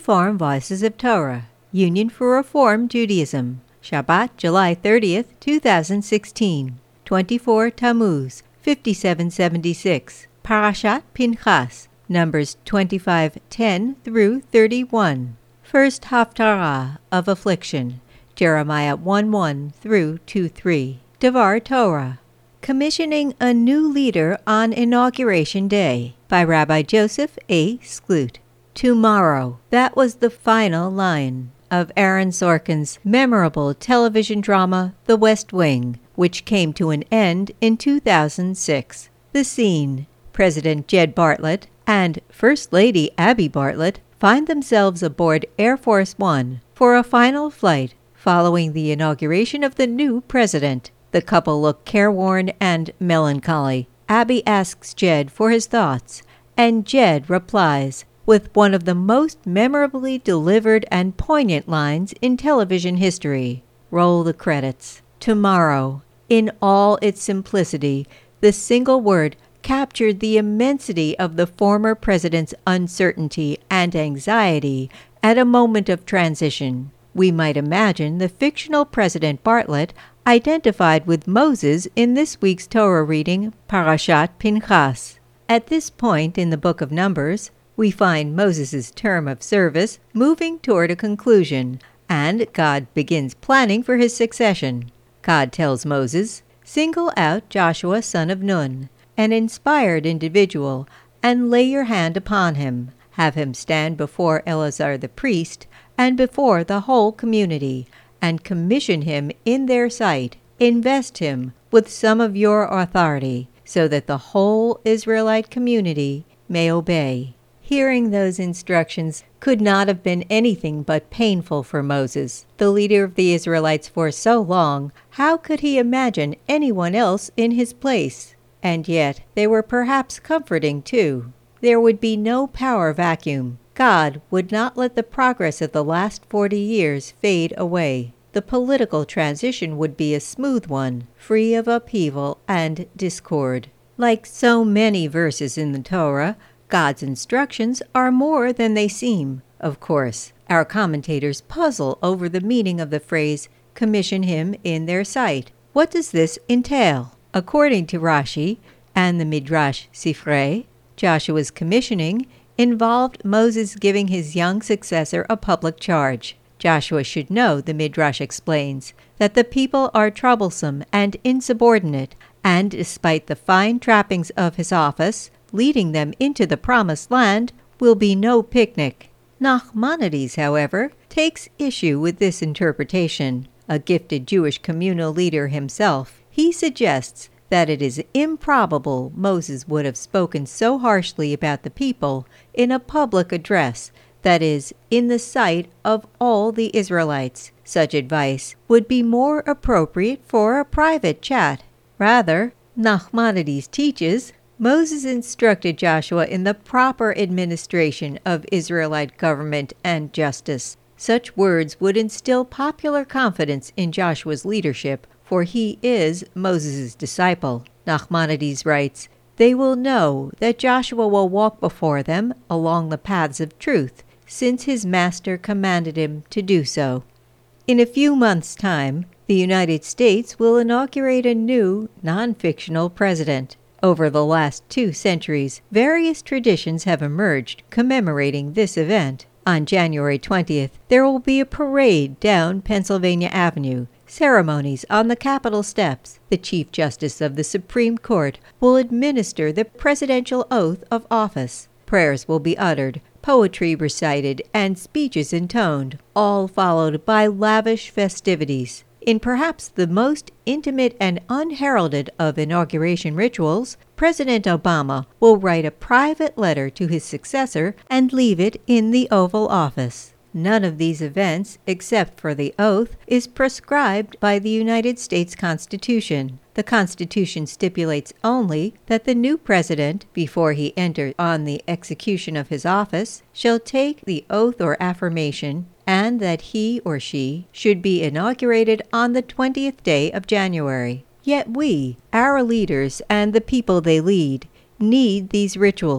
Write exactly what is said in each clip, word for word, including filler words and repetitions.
Reform Voices of Torah, Union for Reform Judaism, Shabbat, July thirtieth, two thousand sixteen, twenty-four Tammuz, fifty-seven seventy-six, Parashat Pinchas, Numbers twenty-five ten through thirty-one. First Haftarah of Affliction, Jeremiah one one through two three. Devar Torah, Commissioning a New Leader on Inauguration Day, by Rabbi Joseph A. Skloot. Tomorrow. That was the final line of Aaron Sorkin's memorable television drama, The West Wing, which came to an end in two thousand six. The scene: President Jed Bartlet and First Lady Abby Bartlett find themselves aboard Air Force One for a final flight following the inauguration of the new president. The couple look careworn and melancholy. Abby asks Jed for his thoughts, and Jed replies with one of the most memorably delivered and poignant lines in television history. Roll the credits. Tomorrow. In all its simplicity, the single word captured the immensity of the former president's uncertainty and anxiety at a moment of transition. We might imagine the fictional President Bartlett identified with Moses in this week's Torah reading, Parashat Pinchas. At this point in the book of Numbers, we find Moses' term of service moving toward a conclusion, and God begins planning for his succession. God tells Moses, "Single out Joshua son of Nun, an inspired individual, and lay your hand upon him. Have him stand before Eleazar the priest and before the whole community, and commission him in their sight. Invest him with some of your authority, so that the whole Israelite community may obey." Hearing those instructions could not have been anything but painful for Moses, the leader of the Israelites for so long. How could he imagine anyone else in his place? And yet they were perhaps comforting too. There would be no power vacuum. God would not let the progress of the last forty years fade away. The political transition would be a smooth one, free of upheaval and discord. Like so many verses in the Torah, God's instructions are more than they seem. Of course, our commentators puzzle over the meaning of the phrase, "commission him in their sight." What does this entail? According to Rashi and the Midrash Sifrei, Joshua's commissioning involved Moses giving his young successor a public charge. Joshua should know, the Midrash explains, that the people are troublesome and insubordinate, and despite the fine trappings of his office, leading them into the promised land will be no picnic. Nachmanides, however, takes issue with this interpretation. A gifted Jewish communal leader himself, he suggests that it is improbable Moses would have spoken so harshly about the people in a public address, that is, in the sight of all the Israelites. Such advice would be more appropriate for a private chat. Rather, Nachmanides teaches, Moses instructed Joshua in the proper administration of Israelite government and justice. Such words would instill popular confidence in Joshua's leadership, for he is Moses' disciple. Nachmanides writes, "They will know that Joshua will walk before them along the paths of truth, since his master commanded him to do so." In a few months' time, the United States will inaugurate a new, non-fictional president. Over the last two centuries, various traditions have emerged commemorating this event. On January twentieth, there will be a parade down Pennsylvania Avenue, ceremonies on the Capitol steps. The Chief Justice of the Supreme Court will administer the presidential oath of office. Prayers will be uttered, poetry recited, and speeches intoned, all followed by lavish festivities. In perhaps the most intimate and unheralded of inauguration rituals, President Obama will write a private letter to his successor and leave it in the Oval Office. None of these events, except for the oath, is prescribed by the United States Constitution. The Constitution stipulates only that the new president, before he enters on the execution of his office, shall take the oath or affirmation, and that he or she should be inaugurated on the twentieth day of January. Yet we, our leaders, and the people they lead, need these rituals.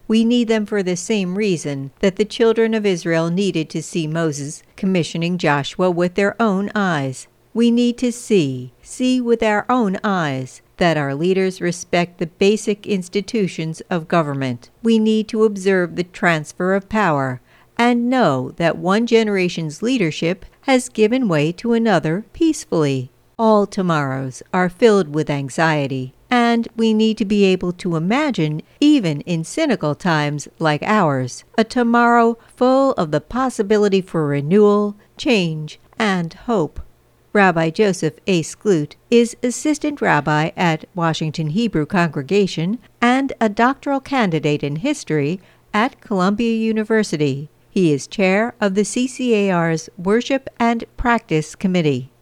We need them for the same reason that the children of Israel needed to see Moses commissioning Joshua with their own eyes. We need to see, see with our own eyes, that our leaders respect the basic institutions of government. We need to observe the transfer of power and know that one generation's leadership has given way to another peacefully. All tomorrows are filled with anxiety, and we need to be able to imagine, even in cynical times like ours, a tomorrow full of the possibility for renewal, change, and hope. Rabbi Joseph A. Skloot is Assistant Rabbi at Washington Hebrew Congregation and a doctoral candidate in history at Columbia University. He is chair of the C C A R's Worship and Practice Committee.